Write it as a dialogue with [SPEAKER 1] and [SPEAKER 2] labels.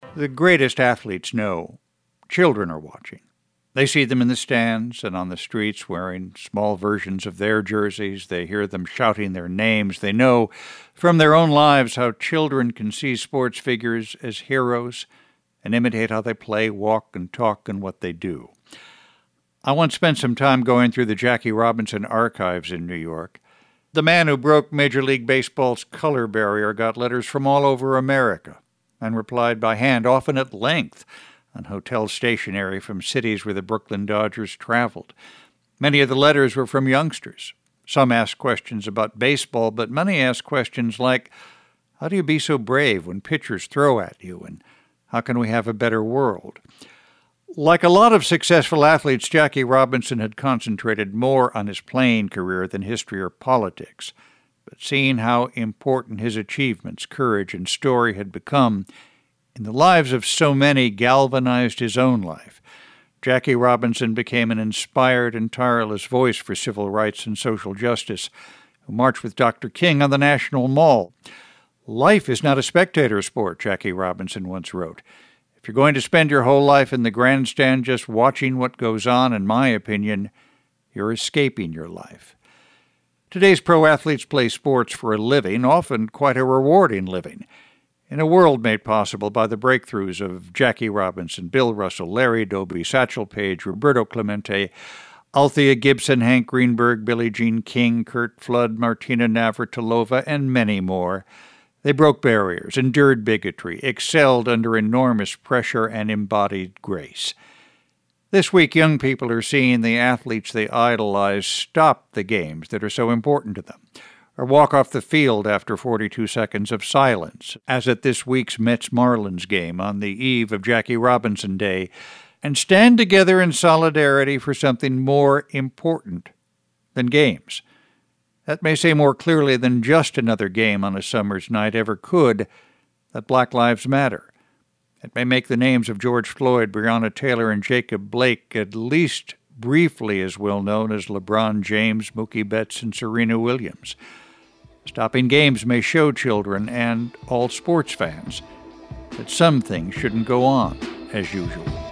[SPEAKER 1] The greatest athletes know children are watching. They see them in the stands and on the streets wearing small versions of their jerseys. They hear them shouting their names. They know from their own lives how children can see sports figures as heroes and imitate how they play, walk, and talk, and what they do. I once spent some time going through the Jackie Robinson archives in New York. The man who broke Major League Baseball's color barrier got letters from all over America and replied by hand, often at length, on hotel stationery from cities where the Brooklyn Dodgers traveled. Many of the letters were from youngsters. Some asked questions about baseball, but many asked questions like, how do you be so brave when pitchers throw at you, and how can we have a better world? Like a lot of successful athletes, Jackie Robinson had concentrated more on his playing career than history or politics. But seeing how important his achievements, courage, and story had become in the lives of so many galvanized his own life. Jackie Robinson became an inspired and tireless voice for civil rights and social justice, who marched with Dr. King on the National Mall. Life is not a spectator sport, Jackie Robinson once wrote. If you're going to spend your whole life in the grandstand just watching what goes on, in my opinion, you're escaping your life. Today's pro athletes play sports for a living, often quite a rewarding living. In a world made possible by the breakthroughs of Jackie Robinson, Bill Russell, Larry Doby, Satchel Paige, Roberto Clemente, Althea Gibson, Hank Greenberg, Billie Jean King, Curt Flood, Martina Navratilova, and many more, they broke barriers, endured bigotry, excelled under enormous pressure, and embodied grace. This week, young people are seeing the athletes they idolize stop the games that are so important to them, or walk off the field after 42 seconds of silence, as at this week's Mets-Marlins game on the eve of Jackie Robinson Day, and stand together in solidarity for something more important than games. That may say more clearly than just another game on a summer's night ever could that Black Lives Matter. It may make the names of George Floyd, Breonna Taylor, and Jacob Blake at least briefly as well known as LeBron James, Mookie Betts, and Serena Williams. Stopping games may show children and all sports fans that some things shouldn't go on as usual.